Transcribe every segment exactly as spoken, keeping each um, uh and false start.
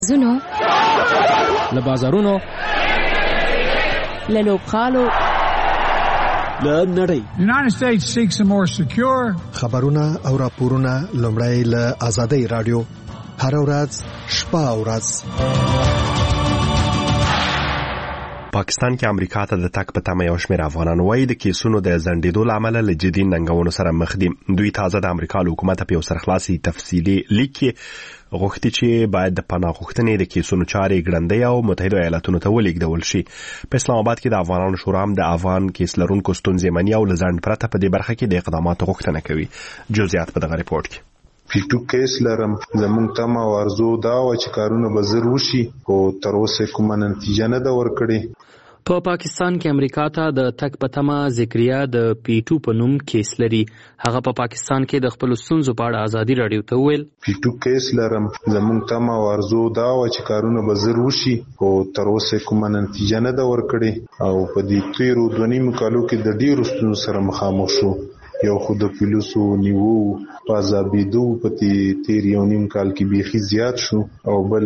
زونو له بازارونو له لوبغالو له نړۍ United States seeks a more secure خبرونه او راپورونه لومړی له آزادۍ رادیو هر ورځ شپه او ورځ پاکستان کې امریکا ته د تک په تمه یو شمېر افغانان وایي د کیسونو د ځنډېدو له امله له جدي ننګونو سره مخ دي. دوی تازه د امریکا له حکومت په یو سرخلاصي تفصیلي لیک کې غوښتي چې باید د پناه غوښتنې د کیسونو چارې ګړندۍ او متحده ایالاتونو ته ولېږدول شي. په اسلام آباد کې د افغانانو شورا هم د افغان کیس لرونکو ستونزې مني او له ځنډ پرته په دې برخه کې د اقداماتو غوښتنه کوي. جزئیات په دغه ریپورت کې. پیټو کیس لرم زمونږ تمه او ارزو دا و چې کارونه به زر وشي او تر اوسه کومه نتیجه نه ده ورکړې. په پا پاکستان کې امریکا ته د تک په تمه ذکریا د پیټو په نوم کیس لري. هغه په پا پاکستان کې د خپل ستونزو په اړه ازادي رادیو ته وویل پیټو کیس لرم زمونږ تمه او ارزو دا و چې کارونه به زر وشي او تر اوسه کومه نتیجه نه ده ورکړې او په دې تیرو دوه نیم کالو کې د ډیرو ستونزو سره مخامخ شو. یو خو د پولیسو نیو پازابیدو په تیر یو نیم کال کې بیخي زیات شو او بل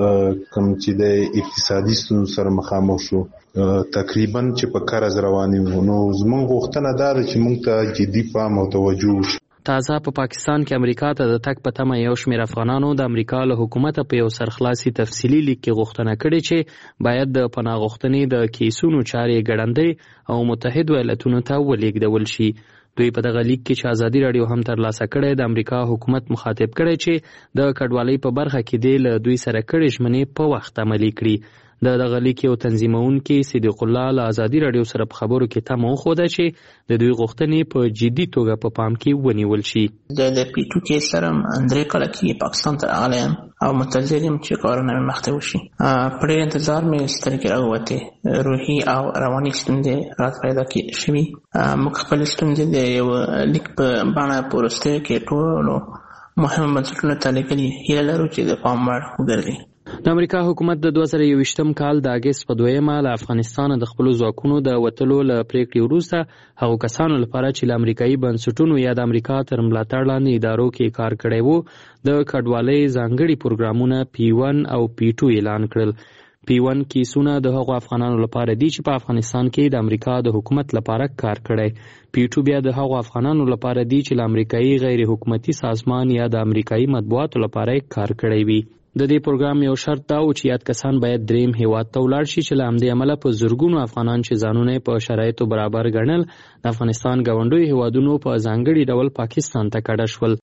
کوم چې د اقتصادي ستونزو سره مخامخ شو تقریبا چې په قرض رواني وو. نو زموږ غوښتنه دا ده چې موږ ته جدي پام او توجه وشي. تازه په پا پاکستان کې امریکا ته د تک په تمه یو شمېر افغانانو د امریکا له حکومت په یو سرخلاصي تفصیلي لیک کې غوښتنه کړې چې باید د پناه غوښتنې د کیسونو چارې ګړندۍ او متحده ایالاتونو ته ولېږدول شي. دوی په دغه لیک کې چې ازادي رادیو هم ترلاسه کړې د امریکا حکومت مخاطب کړي چې د کډوالۍ په برخه کې دی له دوی سره کړي ژمنې په وخت عملي کړي. د دغه لیک یو تنظیمونکي صدیق الله له ازادي رادیو سره په خبرو کې تمه وښوده چې د دوی غوښتنې په جدي توګه په پام کې ونیول شي. د پیټو کې سره درې کاله کې پاکستان ته راغلی یم او منتظر یم چې کارونه مې مخته وشي. په ډېر انتظار مې سترګې راووتې، روحي او رواني ستونزې راته پیدا شوي. موږ خپلې ستونزې د یو لیک په بڼه په وروستیو کې ټولو مهمو بنسټونو ته لیکلي، هیله لرو چې د پام وړ وګرځي. د امریکا حکومت د دوه زره یوویشتم کال د اګست په دویمه له افغانستان د خپلو ځواکونو د وتلو له پریکړې وروسته هغو کسانو لپاره چې له امریکایي بنسټونو یا د امریکا تر ملاتړ لاندې ادارو کې کار کړی وو د کډوالۍ ځانګړي پروګرامونه پی ون او پی ټو اعلان کړل. پی ون کیسونه د هغو افغانانو لپاره دي چې په افغانستان کې د امریکا د حکومت لپاره کار کړی. پی ټو بیا د هغو افغانانو لپاره دي چې له امریکایي غیر حکومتي سازمان یا د امریکایي مطبوعاتو لپاره کار کړی وي. د دې پروګرام یو شرط دا و چې یاد کسان باید دریم هیواد ته ولاړ شي چې له همدې امله په زرګونو افغانان چې ځانونه په شرایطو برابر ګڼل د افغانستان ګاونډیو هیوادونو په ځانګړي ډول پاکستان ته کډه شول.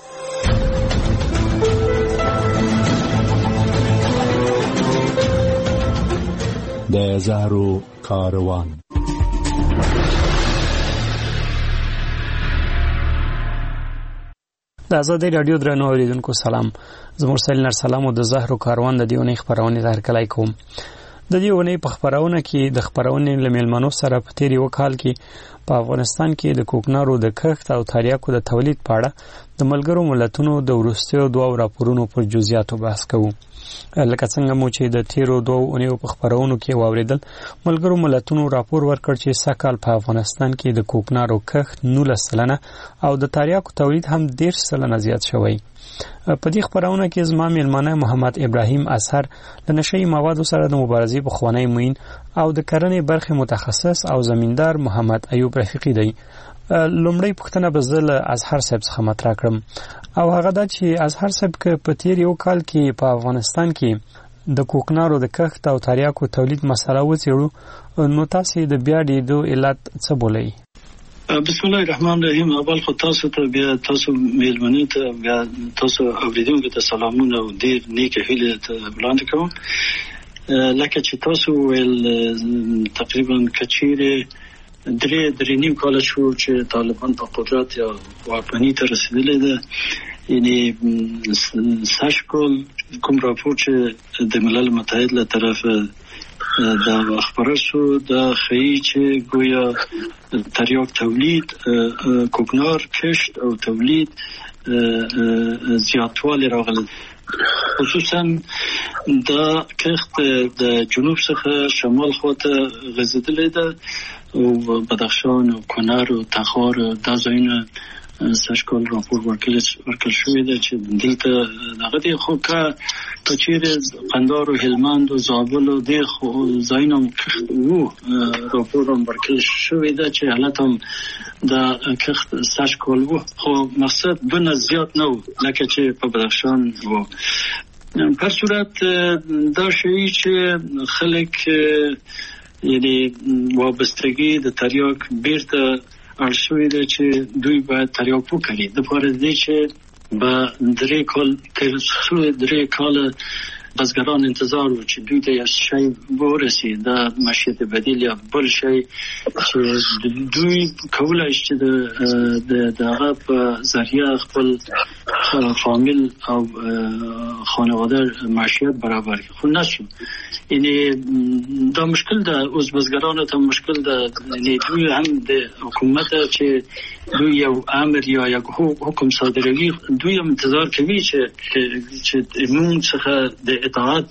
د زهرو کاروان د آزادۍ رادیو درنو اوریدونکو سلام. زموږ سلیل سلام او د زهرو کاروان د دیونې خبرونه ته هرکلی کوم. د دې ونې په خبرونه کې د خبرونې له میلمنو سره په تیر یو کال کې په افغانستان کې د کوکنارو د کښت او تریاکو د تولید په اړه د ملګرو ملتونو د وروستیو دوه راپورونو پر جزئیاتو بحث کوو. لکه څنګه مو چې د تیرو دوه اونیو په خبرونو کې واوریدل، ملګرو ملتونو راپور ورکړ چې سږکال په افغانستان کې د کوکنارو کښت نولس سلنه او د تریاکو تولید هم دېرش سلنه زیات شوی. په دې خبرونه کې زما میلمانه محمد ابراهیم اثر د نشئی موادو سره د مبارزې پخوانی معین او د کرنې برخې متخصص او زمیندار محمد ایوب رفیقی دی. لومړی پوښتنه به زه له اظهر صاحب څخه مطرح کړم او هغه دا چې اظهر صاحب که په تیر یو کال کې په افغانستان کې د کوکنارو د کښت او تریاکو تولید مسله وڅېړو نو تاسې د بیا ډېدو علت څه بولئ؟ بسم الله الرحمن الرحیم. اول خو تاسو ته بیا تاسو میلمنو ته بیا تاسو اوریدونکو ته سلامونه او ډېر نیکه هیلې ته وړاندې کوم. لکه چې تاسو ویل تقریبا کچیرې درې درې نیم کاله شو چې طالبان په قدرت یا واکمنۍ ته رسېدلې ده. یعنې سږ کال کوم راپور چې د ملل متحد له طرفه دا خبره شو دا ښیي چې ګویا تریاک تولید، کوکنار کښت او تولید زیاتوالی راغلی. خصوصا دا کښت د جنوب څخه شمال خواته غځېدلی ده او بدخشان او کنر او تخار دا ځایونه سشکال راپور ورکل ورکل شوې ده چې دلته دغه دی خو که کچېره قندهار او هلمند او زابل او د ځایونو وو راپور هم ورکل شوې ده چې حالت هم د کښت سشکال وو خو مقصد دونه زیات نه و لکه چې په بدخشان وو. په صورت دا شوی چې خلک یعنی وابستگی د تریاک بیرته ارشوی ده چې دوی باید تریاک وکړي د پاره دی چې به درې کال تر څو درې کال بزګران انتظار و چې دوی ته یو شی ورسي د معیشت بدیل یا بل شی چې دوی کولای شي د دغه په ذریعہ خپل فامیل او خانواده معیشت برابر خو نشو. یعنی دا مشکل ده اوس بزګرانو ته مشکل ده. یعنی دوی هم د حکومت چې دوی یو امر یا یک حکم صادروي دوی هم انتظار کوي چې چې موږ څخه د اطاعت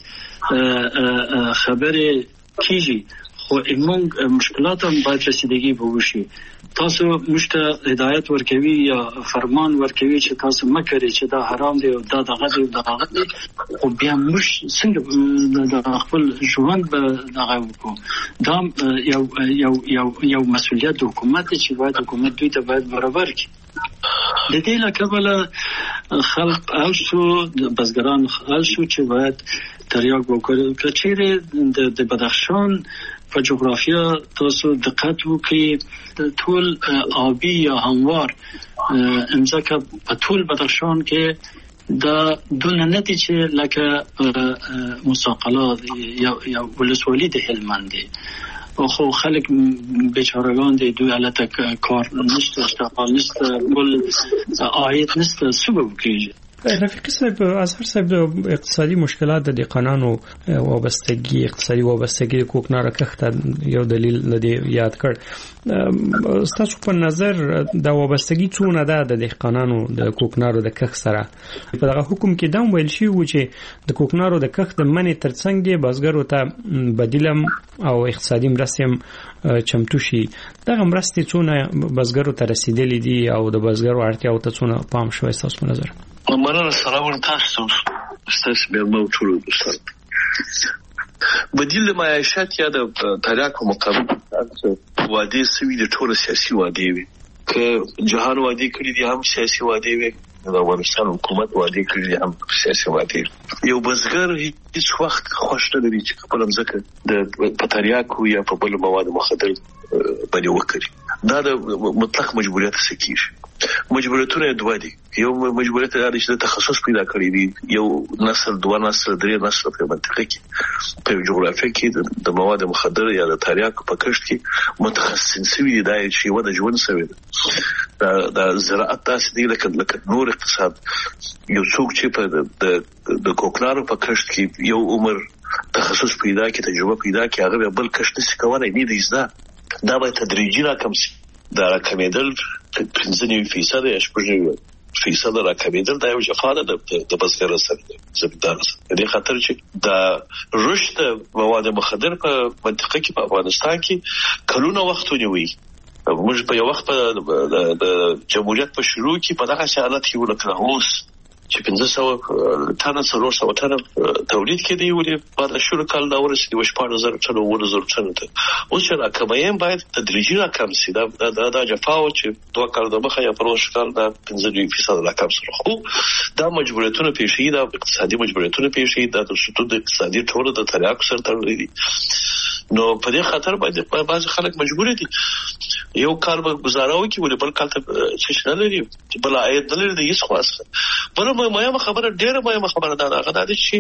خبره کیږي خو موږ مشکلات هم باید رسیدگی به وشي. تاسو مشته هدایت ورکوي یا فرمان ورکوي چې تاسو مکرې چې دا حرام دی او دا دغه دی دا دغه دی خو بیا مش څنګه د خپل ژوند به دغه وکړو. دا یو یو یو یو مسؤلیت د حکومت چې باید حکومت دوی ته باید برابر کړي. د دې لپاره خلق الشو بزګران الشو چې باید تریاک وکړي. کچېره د بدخشان په جغرافیا تاسو دقت وکړئ ټول آبی یا هموار امزکه په ټول بدخشان کې دا دونه نتیجه لکه مساقلات یا یا ولسوالی د هلمند دی خو خلک بیچاره‌گان دی دوی البته کار نشته اشتغال نشته بل عاید نشته سبب کیږي. رفیق صاحب اظهر صاحب د اقتصادي مشکلات د دقانانو وابستگی اقتصادي وابستگی د کوکنارو کښت یو دلیل لدی یاد کړ. تاسو په نظر د وابستگی څونه ده د دقانانو د کوکنارو د کښت سره؟ په دغه حکم کې دا ویل شوی و چې د کوکنارو د کښت منې ترڅنګ بزګرو ته بدیلم او اقتصادي مرستې چمتو شي. دغه مرستې څونه بزګرو ته رسیدلې دي او د بزګرو اړتیاو ته څونه پام شوی تاسو په نظر؟ مننه سلام تاسو ستاسو به مو ټول دوستان. بدیل معیشت یا د تریاک مقابل وادي سوي د ټول سیاسي وادي وي که جهان وادي کړی دي هم سیاسي وادي وي د افغانستان حکومت وادي کړی دي هم سیاسي وادي. یو بزګر هیڅ وخت خوښ نه لري چې خپل ځمکه د پتریاکو یا په بل مواد مخدر باندې وکړي. دا د مطلق مجبوریت سکیږي. مجبوریتونه دوه دي. یو مجبوریت دا چې تخصص پیدا کړی دی یو نسل دوه نسل درې نسل په منطقه کې په جغرافیه کې د مواد مخدر یا د تریاکو په کښت کې متخصصین سوي دي دا چې وده ژوند سوي ده. د زراعت تاسو دی لکه لکه نور اقتصاد یو څوک چې په د د کوکنارو په کښت کې یو عمر تخصص پیدا کړي تجربه پیدا کړي هغه بل کښت نشي کولای نه دی زده. دا به تدریجي راکم شي. دا راکمېدل پنځه نیم فیصد یا شپږ نیم فیصد راکمېدل دا یو جفا ده د بزګر سره زمیندار سره. دې خاطر چې دا رشد مواد مخدر په منطقه کې په افغانستان کې کلونه وخت ونیوي. موږ په یو وخت په د جمهوریت په شروع کې په دغه حالت کې ولکه اوس چې پنځه سوه تنه څلور سوه تنه تولید کېدی ولې بعد شروع کال دا ورسېدي و شپږ زره تنه اووه زره تنه ته. اوس چې راکمېږي باید تدریجي راکم شي. دا دا جفا و چې دوه کال د مخه یا پروش کال دا پنځه نیم فیصد راکم شو. خو دا مجبوریتونه پیښې دا اقتصادي مجبوریتونه پیښې دا د شتو د اقتصادي ټول د تریاکو سره تړلې دي. نو په دې خاطر باید بعض خلک مجبور دي یو کال به گزاره وکړي ولې بل کال ته څه نه لري بل عاید نه لري د هیڅ خاصه. بل مهمه خبره ډیره مهمه خبره ده هغه دا چې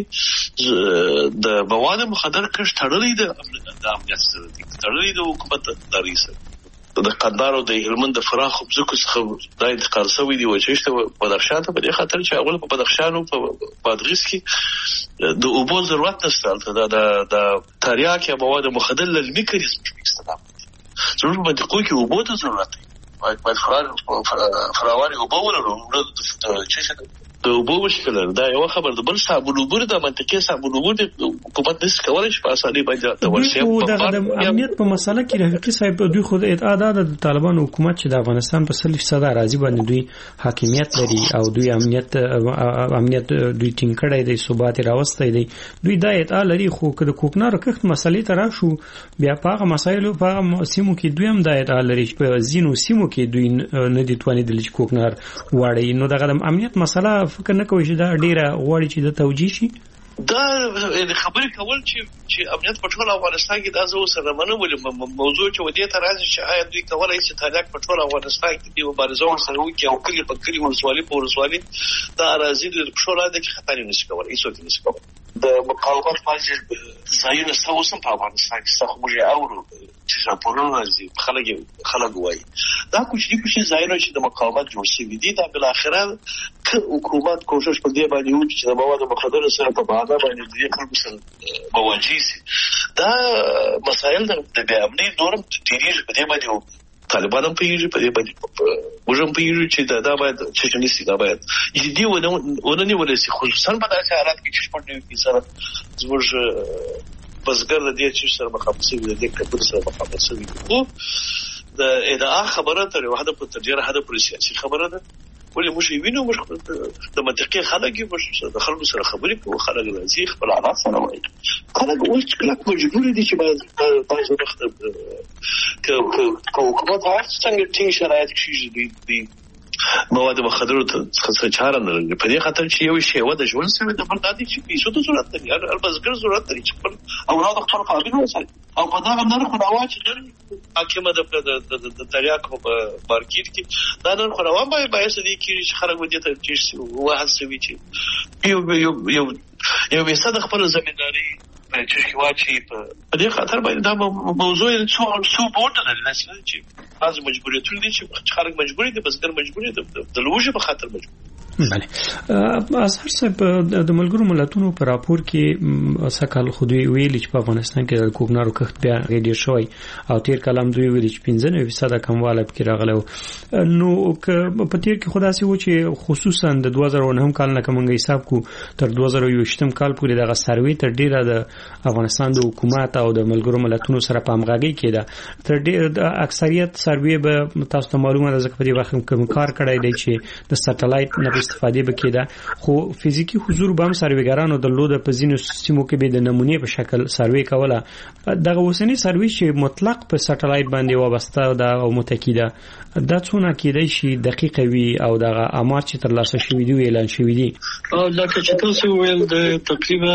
د مواد مخدر کښت تړلې ده د امنیت سره تړلې ده حکومت داري سره. د قندهار او د هلمند د فراخ ځکه څخه دا انتقال شوی دی و چې شته بدخشان ته په دې خاطر چې اول په بدخشان او په بادغیس کې د اوبو ضرورت نشته. دا د تریاک یا مواد مخدر للمي کړي استعمال ضرور باندې کوی کې اوبو ته ضرورت دی. باید باید فرار فراواني اوبو ولرو چې د اوبو مشکل دا یو خبر ده. بل صابون وګور د منطقي صابون وګور د حکومت نس کولای شي په اسانۍ باندې د ورشي د امنیت په مسله کې رفیقي صاحب دوی خود اعتقاد د طالبان حکومت چې د افغانستان په سل فیصد راضي باندې دوی حاکمیت لري او دوی امنیت امنیت دوی ټینګ کړی دی، ثبات راوستي دی، دوی دا اعتقاد لري. خو که د کوکنارو کښت مسلې ته راشو بیا په هغه مسایلو په هغه سیمو کې دوی هم دا اعتقاد لري چې په ځینو سیمو کې دوی نه دي توانېدلي چې کوکنار واړي. نو دغه د امنیت مسله فکر نه کوي چې دا ډیره غواړي چې د توجیه شي. دا خبرې کول چې چې امنیت په ټول افغانستان کې دا زه سره منم ولې موضوع چې ودی ته راځي چې آیا دوی کولای شي تاریخ په ټول افغانستان کې دی مبارزه ورسره وکړي او کلی په کلی ورسوالي په ورسوالي دا راځي د ټول راځي چې خطر نشي کولای هیڅ نشي کولای. د مقاومت باندې ځایونه څو په افغانستان کې څخه موږ اورو چې راپورونه راځي خلک خلک وایي دا کوچني کوچني ځایونه چې د مقاومت جوړ شوي دي دا بل اخره که حکومت کوشش په دې باندې وکړي چې د موادو مخدره سره په باغ باندې د خلکو سره مواجه شي دا مسایل د بیا امني نورم ډیری په دې باندې طالبان هم پیږي په دې باندې موږ هم پیږي چې دا دا باید چې نشي دا باید جدي ونه ونه نیول شي خصوصا په داسې حالات کې چې په دې سره زموږ بزګر د دې چې سره مخامخ شي د دې کبر سره مخامخ شي او د ادعا خبره تر وحده په تجربه هدا پر سیاسي خبره ده ولې موږ وینو موږ د منطقي خلک موږ د خلکو سره خبرې کوو خلک راځي خپل حالات سره وایي خلک اوس کله مجبور دي چې باید باید وخت که که حکومت هر څنګه ټینګ شرایط کشي دي مواد مخدره ته څه چاره نه لري په دې خاطر چې یو شی و د ژوند سره د بردادي چې پیسو ته ضرورت لري هر بزګر ضرورت لري چې اولاد خپل قابل وساتي او په دا باندې خو راوچ لري حکیمه د د تریاک په مارکیټ کې دا نن خو روان به باعث دي چې خلک ودی ته چې واحد سوي چې یو یو یو یو وساده خپل زمینداری چې واچي په دې خاطر باندې دا موضوع څو څو بورډ لري نه چې بعض مجبوریتونه دي چې خلک مجبور دي بزګر مجبور دي د لوجه په خاطر مجبور. بله اظهر صاحب د ملګرو ملتونو په راپور کې سکهال خو دوی ویلي چې په افغانستان کې د کوکنارو کښت بیا ډېر شوی او تیر کال هم دوی ویلي چې پنځه نوي فیصده کموالی پکې راغلی. نو په تیر کې خو داسې و چې خصوصا د دوه زره نهم کال نه که موږ حساب کړو تر دوه زره یوویشتم کال پورې دغه سروې تر ډېره د افغانستان د حکومت او د ملګرو ملتونو سره په همغږۍ کې ده. تر ډېر د اکثریت سروې به تاسو ته معلومه ده ځکه په دې وخت کې کار کړی دی چې د سټلایټ نه استفاده بکیده خو فزیکی حضور به هم سرویګرانو درلوده په ځینو سیمو کې به د نمونې په شکل سروې کوله. دغه اوسنی سروې چې مطلق په سټلایټ باندې وابسته ده او متکی ده دا څونه کېدای شي دقیقه وي او دغه امارات چې ترلاسه شوي دي اعلان شوي دي او لکه چې تاسو ویل د تقریبا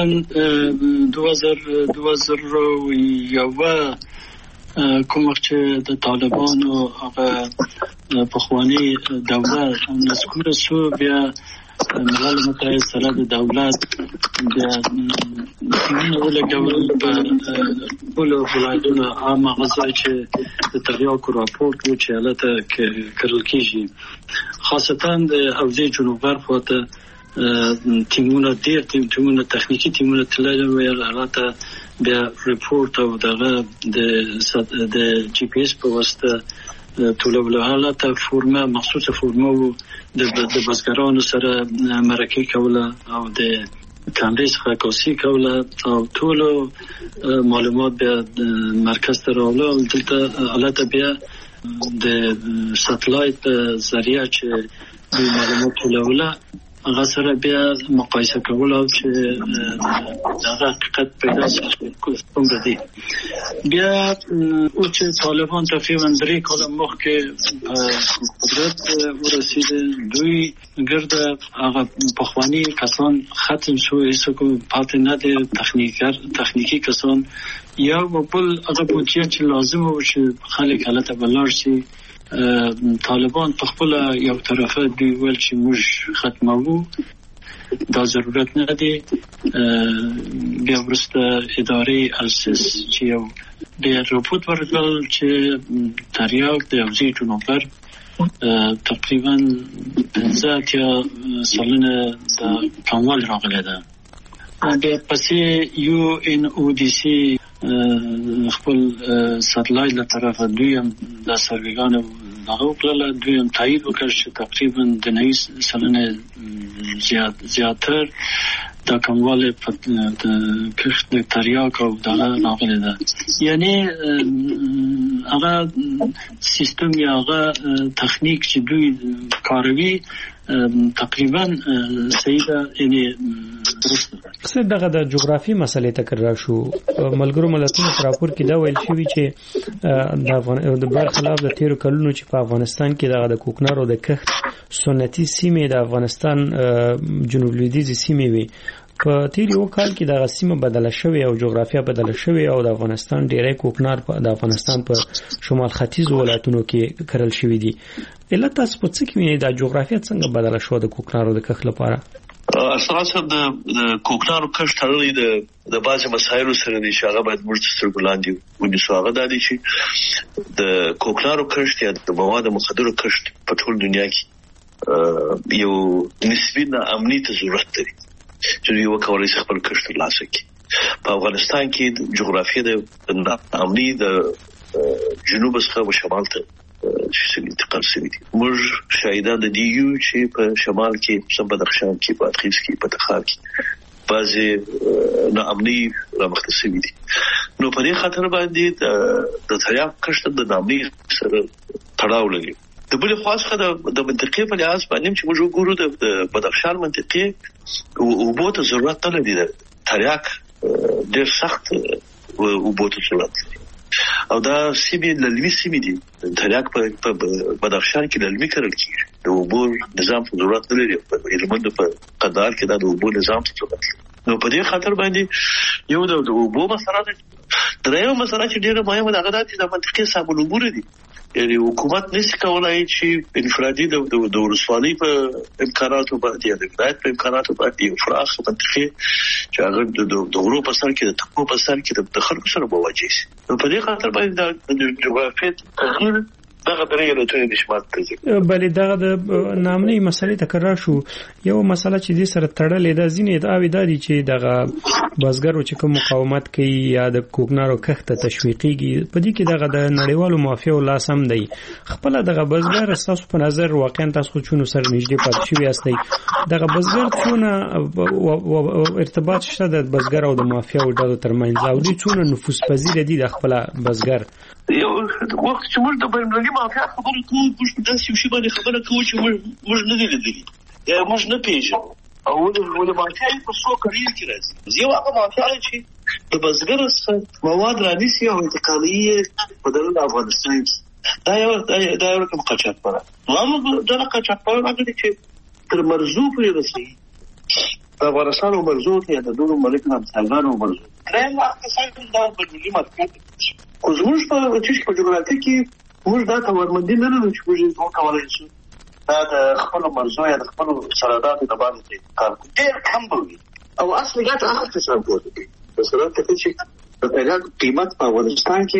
دوه زره یو کوم چې د طالبانو هغه پخوانی دولت مسکور سو بیا ملل متحد سره د دولت بیا نو ولګول په ټول ولایتونو عامه غزا چې د تریاکو راپورټ و چې حالته کړل کیږي خاصتا د حوزه جنوب غرب وته تیمونه ډیر تیمونه تخنیکی تیمونه تلل ویل حالته بیا ریپورت او دغه د د جی پی اس په واسطه طلب له حالته فرمه مخصوصه فرمه د د بزګرانو سره مرکه کوله او د کاندیس خاصی کوله او ټول معلومات بیا مرکز ته راوړل دلته حالته بیا د سټلایټ ذریعہ چې د معلومات ټولوله هغه سره بیا مقایسه کول او چې دا حقیقت پیدا شي کوم دي بیا او چې طالبان تقریبا درې کاله مخکې قدرت ورسید دوی ګرد هغه پخوانی کسان ختم شو هیڅ کو پاتې نه دي تخنیکر تخنیکی کسان یا بل هغه بودجه چې لازم و چې خلک حالت بلار شي طالبان په خپل یو طرفه دی ول چې موږ ختمو دا ضرورت نه دی بیا ورسته ادارې السس چې یو د راپورټ ورکړل چې تریاک د حوزې جنوب غرب تقریبا پنځه یا سلنه د کموال راغلی ده بیا پسې یو ان او ډي سي خپل سټلایټ له طرفه دوی هم د سرویګانو هغه کله دویم تایید وکړ چې تقریبا د نوي سلنه زیات زیاتر د کمواله په د کښت د تریاک او دغه راغلی ده. یعنی هغه سیستم یا هغه تخنیک چې دوی کاروي تقریبا صحیح ده. یعنی درست ده. څه دغه د جغرافي مسلې تکرار شو. ملګرو ملتونو په راپور کې دا ویل شوی چې د افغان د برخلاف د تیرو کلونو چې په افغانستان کې دغه د کوکنارو د کښت سنتي سیمې د افغانستان جنوب لویدیځ سیمې وي. په تیر یو کال کې دغه سیمه بدله شوې او جغرافیه بدله شوې او د افغانستان ډیری کوکنار په د افغانستان په شمال ختیځ ولایتونو کې کرل شوې دي. علت تاسو په څه کې وینئ دا جغرافیه څنګه بدله شو د کوکنارو د کښت لپاره؟ اساسا د د کوکنارو کښت تړلې د د بازي مسایلو سره دي چې هغه باید موږ سترګو لاندې ونیسو. هغه د دې چې د کوکنارو کښت یا د مواد مخدره کښت په ټول دنیا کې یو نسبی امنیت ضرورت لري چې یو کولای شي خپل کښت ترلاسه کړي. په افغانستان کې جغرافیه د امنیت د جنوب څخه شمال ته چې انتقال شوی دي. موږ شاهدان د دې یو چې په شمال کې په بدخشان کې په ادخیز کې په تخار کې بعضي ناامني رامخته شوی دي. نو په دې خاطر باندې د تریاک کښت د ناامني سره تړاو لري. د بل خاصه د د منطقې په لحاظ باندې چې موږ وګورو د بدخشان منطقې او بوته ضرورت نه لري. تریاک ډېر سخت او بوته ضرورت لري او دا سیمې للوي سیمې دي. تریاک په بدخشان کې للوي کرل کیږي. د اوبو نظام په ضرورت نه لري. په هلمند په قندهار کې دا د اوبو نظام ته ضرورت لري. نو په دې خاطر باندې یو د اوبو مسله ده. درېیمه مسله چې ډېره مهمه ده هغه دا چې د منطقې سامون امور دي. یعنی حکومت نشي کولای چې انفرادي د د ورسوالۍ په امکاناتو باندې یا د ولایت په امکاناتو باندې فراخ منطقې چې هغه د غرو په سر کې د تپو په سر کې د خلکو سره مواجه شي. په دې خاطر باندې د جغرافیې تغییر دغه درې له ټولې نشمات کوي. بلې دغه د نامنۍ مسلې تکرار شو. یو مسله چې دې سره تړلې ده ځینې ادعاوې دا دي چې دغه بزګرو چې کوم مقاومت کوي یا د کوکنارو کښت تشویقيږي په دې کې دغه د نړیوالو مافیاو لاس هم دی. خپل دغه بزګر تاسو په نظر واقعا تاسو چونو سره نږدې پاتې شوی یاستئ دغه بزګر څونه ارتباط شته د بزګر او د مافیاو ډلو ترمنځ او دې څونه نفوذ پذیر دي د خپل بزګر؟ یو وخت چې موږ د بین‌المللي مافیا خبرې کوو موږ په داسې یو شي باندې خبره کوو چې موږ موږ نه دي لیدلي یا موږ نه پیژنو او ولې مافیا په څو کړیو کې راځي. یو هغه مافیا چې د بزګر څخه مواد رانیسي او انتقالي په دغه افغانستان دا یو دا یو کوم قاچاقبر نو موږ دا قاچاقبر هغه چې تر مرزو پورې رسېږي. د افغانستان او مرزو ته د دوه ملکونو همسایګانو مرزو درېیم وخت څنګه دا بین‌المللي مافیا خو زموږ په چې په جغرافیه کې موږ دا توانمندي نه لرو چې موږ یې وکولای شو دا د خپل مرزو یا د خپل سرحداتو د باندې کار کوي. ډېر کم به وي او اصلي ګټه هغه څه سره کوي. مثلا کله چې د تریاک قیمت په افغانستان کې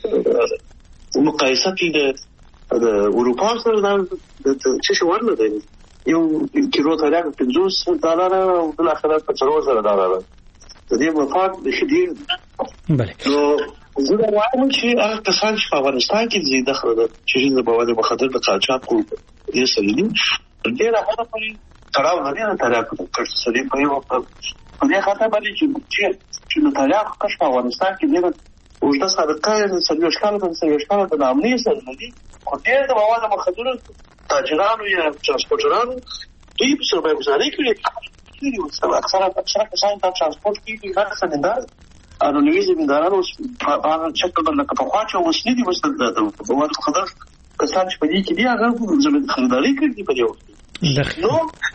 مقایسه کې د د اروپا سره د څه شي ورنه دی. یو کیلو تریاک پنځوس ډالر او بل اخر په څلور زره ډالر د دې مفاد د شدید. بله نو زه دا وایم چې هغه کسان چې په افغانستان کې زیاده خبره چې د مواد مخدر د قاچاق کو دې سره دي ډېر هغه پرې تړاو لري نه تریاک کښت سره په یو په دې خاطر باندې چې چې د تریاک کښت په افغانستان کې ډېر اوږده سابقه یې د څلوېښت کاله د څلوېښت کاله د ناامنۍ سره لري. خو ډېر د مواد مخدر تاجرانو یا ترانسپورټرانو دوی په سرمایه‌ګذاري کې اکثره اکثره کسان ته ترانسپورټ کېږي هغه سندار انو نوې زمیندارانو هغه چکه بل لکه په خوا چې وسلې دي وسل د مواد مخدر کسان چې په دې کې دي هغه زمینداري کوي په یو نو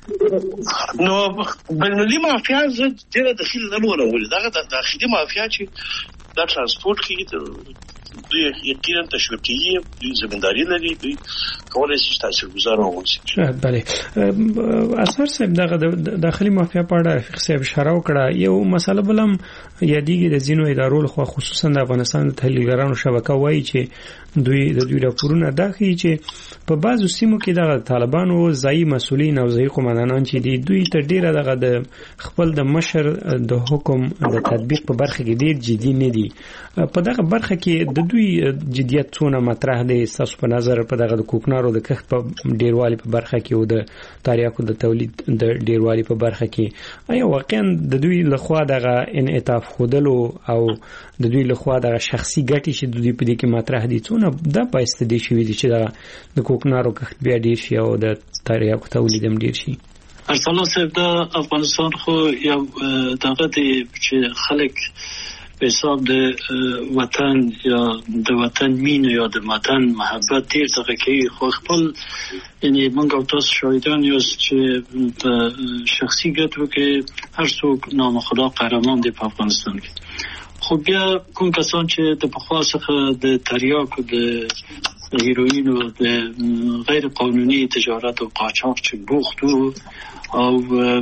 نو بین‌المللي مافیا زه ډېره دخیل نه لرم. دا د داخلي مافیا چې دا ترانسپورټ کوي دوی یقینا تشویقي دوی زمینداری لري دوی کولای شي تاثیرګذار واوسي. بله اثر صاحب دغه داخلي مافیا په اړه رفیق صاحب اشاره وکړه. یو مسله بلم یادېږي د ځینو ادارو لخوا خصوصا د افغانستان د تحلیلګرانو شبکه وایي چې دوی د دوی راپورونه دا ښیي چې په بعضو سیمو کې دغه طالبانو ځایي مسؤلین او ځایي قومندانان چې دي دوی تر ډیره دغه د خپل د مشر د حکم د تطبیق په برخه کې ډیر جدي نه دي. په دغه برخه کې د د دوی جديت څونه مطرح دی تاسو په نظر په دغه د کوکنارو د کښت په ډیروالي په برخه کې او د تاریاکو د تولید د ډیروالي په برخه کې آیا واقعا د دوی لخوا دغه انعطاف خودلو او د دوی لخوا دغه شخصي ګټې چې د دوی په دې کې مطرح دي څونه د پایسته دي شوی دي چې د کوکنارو کښت بیا ډیر شي او د تاریاکو تولید هم ډیر شي؟ ارسلان صاحب د افغانستان خو یو دغه دی چې خلک په حساب د وطن یا د وطن مینه یا د وطن محبت ډیر څه کوي، خو خپل یعنی موږ او تاسو شاهدان یو چې په شخصي ګټو کې هر څوک نامخدا قهرمان دی په افغانستان کې. خو بیا کوم کسان چې د پخوا څخه د تریاکو د هیروین او د غیر قانوني تجارت او قاچاق چې بوخت وو او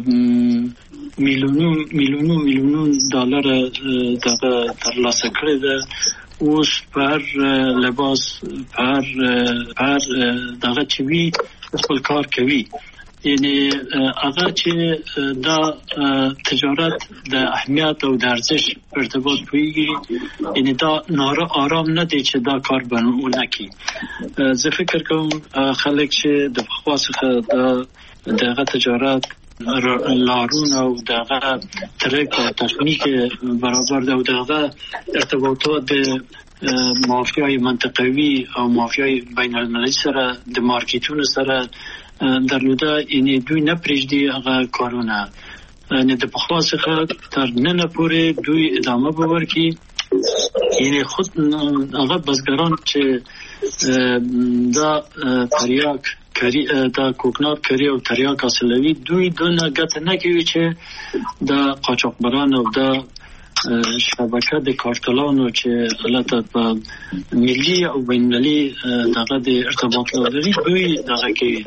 میلیونون میلیونون میلیونون دلار دغه ترلاسه کړی ده، اوس پر لباس پر پر دغه چې وی خپل کار کوي. یعنی هغه چې دا تجارت د اهمیت او د ارزش ارتباط پیږي، یعنی دا ناره آرام نه دی چې دا کار بنونه کی. زه فکر کوم خلک چې د خوا څخه د دغه تجارت لارون او دغه ترک او تخنیک برابر ده او دغه ارتباطات د مافیای منطقوي او مافیای بین المللي سره د مارکیټونو سره درلوده، یعنی دوی نه پرېږدي هغه کارونه، یعنی د پخوا څخه تر نن پورې دوی ادامه به ورکړي. یعنی خود هغه بزګران چې دا تریاک کری دا کوکنار کری او تریاک حاصلوي، دوی دونه ګټه نه کوي چې د قاچاقبران او د شبکه د کارتلانو چې حالت په ملي او بین‌المللي دغه د ارتباط لري دوی دغه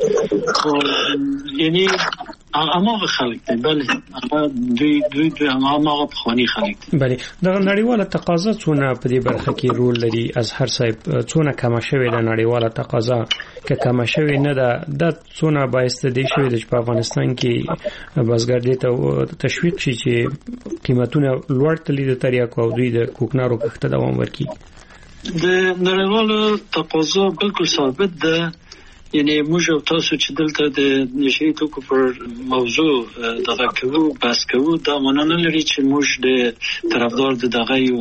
کوي. یعنی هغه خلک دی بله هغه دوی دوی دوی هغه پخوانی خلک دی. بله دغه نړیواله تقاضا څونه په دې برخه کې رول لري؟ اظهر صاحب څونه کم شوې ده نړیواله تقاضا؟ که کم شوې نه ده د څونه باعث دی شوې ده چې په افغانستان کې بازګر دې ته تشویق شي چې قیمتونه لوړ تللی د تریاکو او دوی د کوکنارو کښت دوام ورکړي؟ د نړیواله تقاضا بالکل ثابت ده. یعنی موږ او تاسو چې دلته د نشي توکو پر موضوع دغه کوو بحث کوو، دا معنی نه لري چې موږ د طرفدار د دغه یو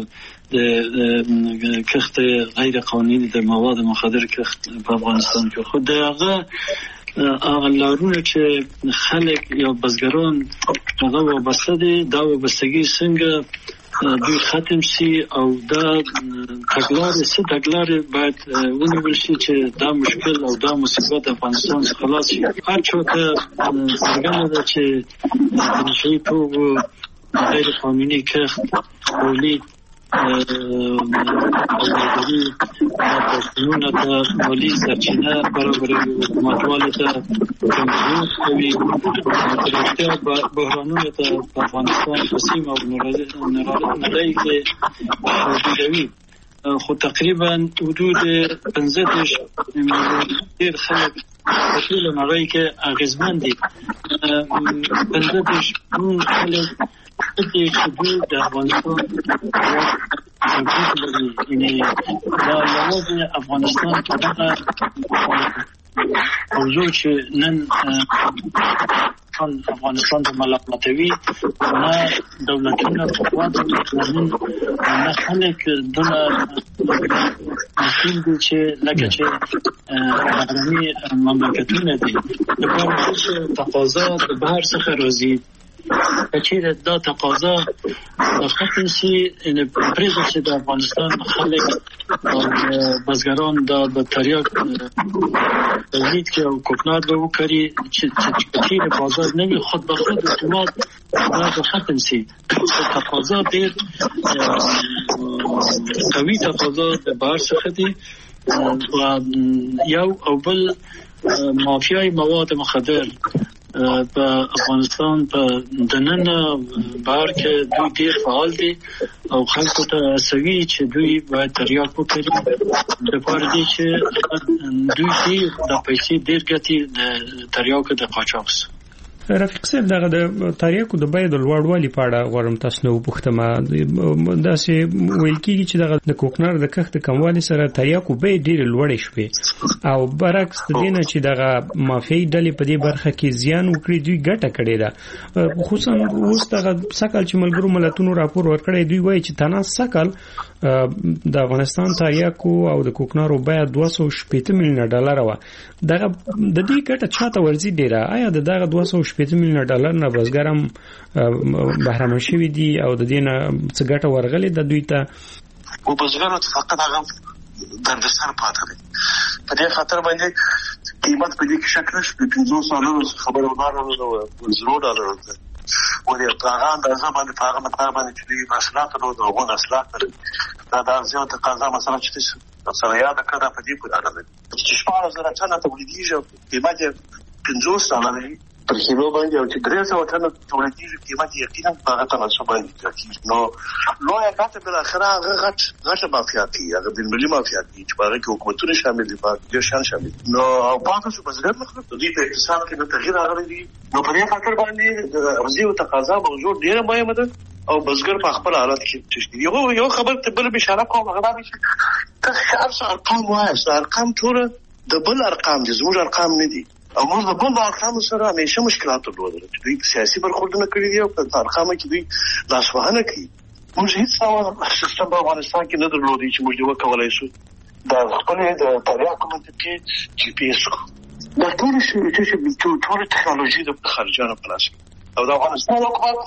د کښت غیر قانوني د مواد مخدر کښت په افغانستان کې. خو دغه هغه لارونه چې خلک یا بزګران هغه وابسته دي، دا وابستګي څنګه دوی ختم شي او دا تګلارې څه تګلارې باید ونیول شي چې دا مشکل او دا مصیبت افغانستان څخه خلاص شي. هر چاته څرګنده ده چې د نشي توکو غیر قانوني کښت تولید او پښتونونه ته مالي سرچینه برابروي، حکومتوالو ته کمزور کوي، ترڅو بحرانونو ته په افغانستان په سیمه او نړۍ کې شاهدوي. خو تقریبا حدود پنځه دېرش میلیون ډېر خلک په ټوله نړۍ کې اغېزمن دي. پنځه دېرش میلیون خلک چې دوی د افغانستان یعنی دا یوازې افغانستان په دغه موضوع چې نن افغانستان د ملامتوي نه دولتونه په خوا دولتونه نه خلک دونه مسئول دي چې لکه چې بهرني مملکتونه دي لپاره چې تقاضا د بهر څخه راځي چې دا تقاضا د ختم شي ان پرېږدي چې د افغانستان خلک او بزګران د تریاک تولید کې او کوکنار به وکړي چې چې د بازار نوي خود به خود اعتماد دا د ختم شي. تقاضا ډېر قوي تقاضا د بهر څخه دي یو او بل مافیای مواد مخدر په افغانستان په دننه بهر کې دوی ډېر فعال دي او خلکو ته سوي چې دوی باید تریاک وکړي د پاره دي چې دوی دې د پیسې ډېر ګټي د تریاک د قاچاق. رفیق صاحب دغه د تریاکو د بیه د لوړوالي په اړه غواړم تاسو نو پوښتمه داسې ویل کېږي چې دغه د کوکنار د کښت کموالي سره تریاکو بیه ډېرې لوړې شوې او برعکس د دې نه چې دغه مافیایي ډلې په دې برخه کې زیان وکړي دوی ګټه کړې ده خصوصا اوس دغه سکل چې ملګرو ملتونو راپور ورکړی دوی وایي چې تنها سکل د افغانستان تریاکو او د کوکنارو بیه دوه سوه شپېته میلیونه ډالر وه دغه د دې ګټه چاته ورځي ډېره آیا د دغه دوه سوه شپېته میلیونه ډالر نه بزګر هم بهرمن شوي دي او د دې نه څه ګټه ورغلې ده دوی ته او بزګرو ته فقط هغه دردسر پاتې دی په دې خاطر باندې قیمت په دې کې شک نشته د پنځوس ډالرو خبردارانو د زرو ډالرو ده ولې هغه اندازه باندې په هغه مقدار باندې چې محصولات نو د هغو محصولات دا د زیات تقاضا مثلا چې سره یاد کړه په دې په اړه ده چې شپږ زره ټنه تولیدیږي قیمت پنځوس ډالر پر کیلو باندې او چې درې سوه ټنه تولیدیږي قیمت یقینا په هغه تناسب باندې کېږي نو لویه ګټه بل اخره هغه غټ غټه مافیاتي هغه د ملي مافیاتي چې په هغه کې حکومتونه شامل دي په ډېر شان شامل نو پاتې شو بزګر مخه د دې په اقتصاد کې نو تغییر راغلی دی نو په دې خاطر باندې د ارزي او تقاضا موضوع ډېره مهمه ده او بزګر په خپل حالت کې تشدید یو یو خبر ته بل اشاره کوم هغه دا چې تاسو ارقام وایي ارقام ټول د بل ارقام دي زموږ ارقام نه دي او موږ د بل ارقام سره همیشه مشکلات درلودل چې دوی سیاسي برخوردونه کړی دي او په ارقامو کې دوی لاسوهنه کوي موږ هیڅ ډول سیستم په افغانستان کې نه درلودي چې موږ وکولای شو د خپل د تریاکو منطقې جی پی اس کو دا ټول شي چې ټول ټکنالوژي د خارجانو په لاس او د افغانستان حکومت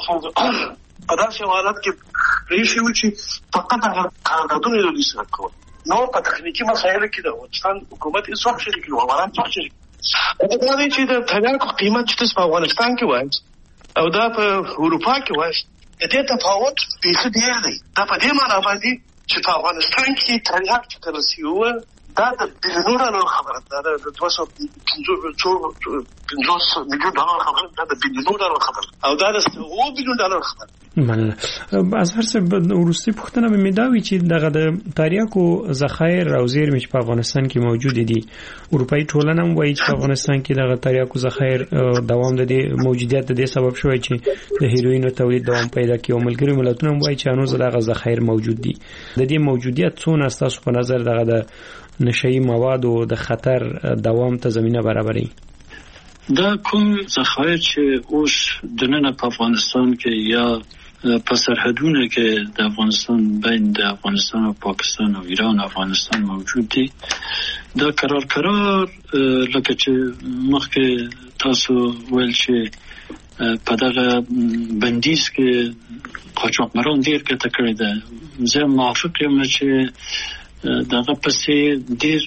په داسې حالت کې پریښي و چې فقط هغه قراردادونه یې سره کول نو په تخنیکي مسایلو کې د افغانستان حکومت هیڅ وخت شریک نه و افغانان څوک شریک دا دی چې د تریاکو قیمت چې په افغانستان کې وایي او دا په اروپا کې وایي د دې تفاوت بیخي ډېر دی دا په دې معنی باندې چې په افغانستان کې تریاک چې ته رسېږي دا د بیلیونو ډالرو خبره ده د دوه سوه پنځوس میلیون ډالرو خبره ده د بیلیونو ډالرو خبره او دا د اووه بیلیون ډالرو خبره مننه اظهر صاحب وروستۍ پوښتنه به مې دا وي چې دغه د تریاکو ذخایر او زیرمې چې په افغانستان کې موجود دي اروپایي ټولنه هم وایي چې په افغانستان کې دغه تریاکو ذخایر دوام د دې موجودیت د دې سبب شوی چې د هیروینو تولید دوام پیدا کوي او ملګري ملتونه هم وایي چې هنوز دغه ذخایر موجود دي د دې موجودیت څونه ستاسو په نظر دغه د نشئی موادو د خطر دوام ته زمينه برابري دا کوم ذخایر چې اوس د نن په افغانستان کې یا په سرحدونو کې د افغانستان بین د افغانستان او پاکستان او ایران او افغانستان موجود دي دا قرار قرار لکه چې مخکې تاسو ویل چې په دغه بندیز کې قاچاقبران ډیر ګټه کړې ده زه موافق یم چې دغه پسې ډیر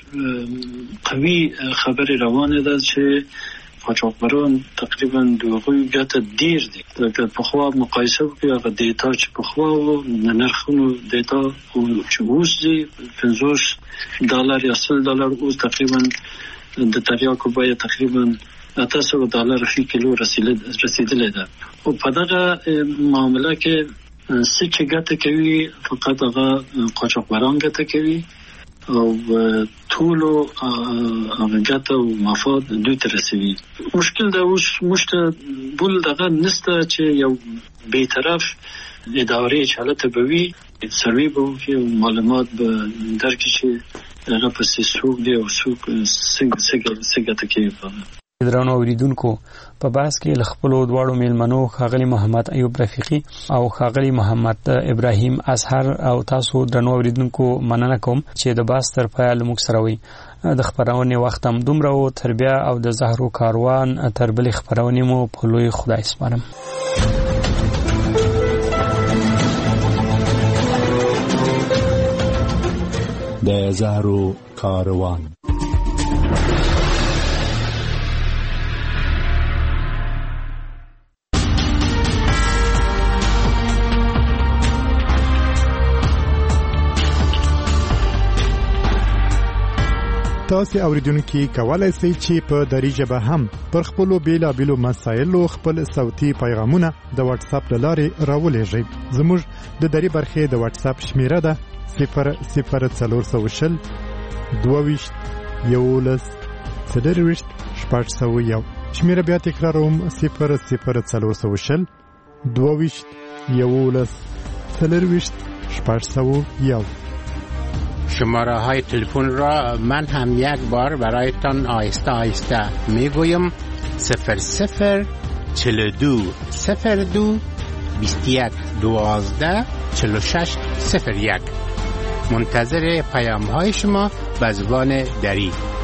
قوي خبرې روانه ده چې قاچاقبران تقریبا دغه ګټه ډیر دي د پخوا مقایسه وکړو هغه دیتا چې پخوا و نرخونو دیتا چې اوس دي پنځوس ډالر یا سل ډالر اوس تقریبا د تریاکو بیه تقریبا اته سوه ډالر فی کیلو رسیدلې ده او په دغه معاملې کې څه چې ګټه کوي فقط هغه قاچاقبران ګټه کوي او ټول هغه ګټه او مفاد دوی ته رسوي مشکل دا اوس مشته بل دغه نسته چې یو بی‌طرف ادارې چالت به وي سروي به وي معلومات به درکړي چې هغه په سوق دی او سوق څنګه ګټه کوي درنو اوریدونکو په باس کې لخپلو دواړو میلمنو خاغلی محمد ایوب رفیقی او خاغلی محمد ابراهیم اظهر او تاسو درنو اوریدونکو مننه کوم چې د باس تر پایه لموږ سره وي د خبرونه وخت هم دومره او تربیه او د زهرو کاروان تر بل خبرونه مو په لوی خدای سپارم د زهرو کاروان تاسو اوریدونکو کولای شئ چې په دری ژبه هم پر خپل بیلابېلو مسایلو خپل صوتي پیغامونه د واتس اپ لارې راولېږئ زموږ د دری برخې د واتس اپ شمیره ده صفر صفر څلور سوه شل دوه ویشت یولس څلور ویشت شپږ سوه یو شمیره بیا تکراروم صفر صفر څلور سوه شل دوه ویشت یولس څلرویشت شپږ سوه یو. شماره های تلفن را من هم یک بار برایتان آهسته آهسته میگویم: صفر صفر چهل و دو صفر دو بیست و یک دوازده چهل و شش صفر یک. منتظر پیام های شما به زبان دری.